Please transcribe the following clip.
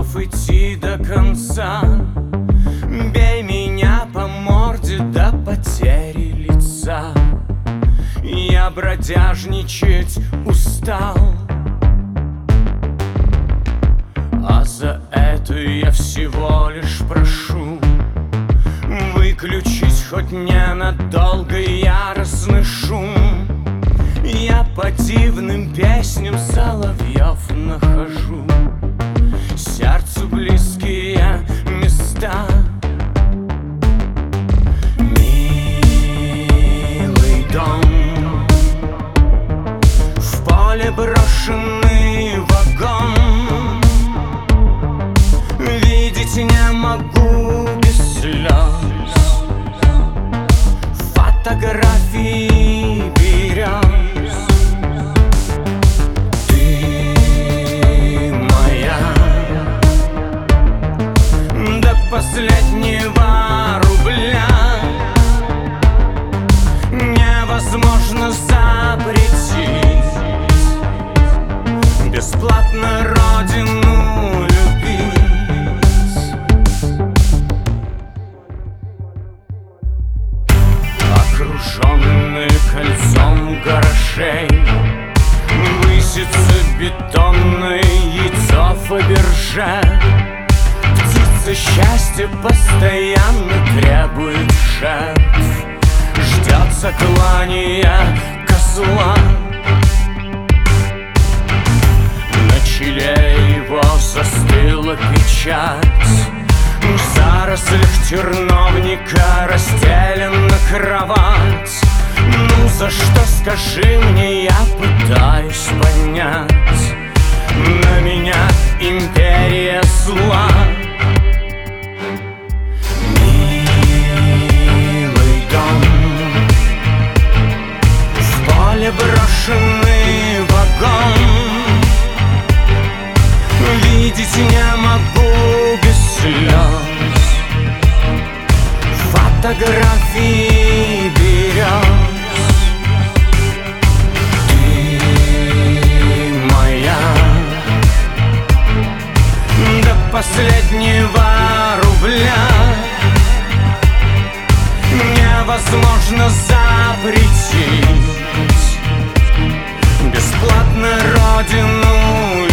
готов идти до конца. Бей меня по морде до потери лица. Я бродяжничать устал, а за это я всего лишь прошу выключить хоть ненадолго яростный шум. Я по дивным песням соловьев нахожу сердцу близкие места. Милый дом, в поле брошенный вагон. Видеть не могу без слез фотографии берез. Ты моя до последнего рубля. Невозможно запретить бесплатно родину любить. Окруженные кольцом гаражей высится бетонное яйцо Фаберже. Птица счастья постоянно требует жертв, ждет заклания козла. На челе его застыла печать, в зарослях терновника расстелена кровать. Ну за что, скажи мне, я пытаюсь понять. На меня империя зла. Милый дом, в поле брошенный вагон. Видеть не могу без слез фотографии берез. Ты моя до последнего рубля. Невозможно запретить бесплатно родину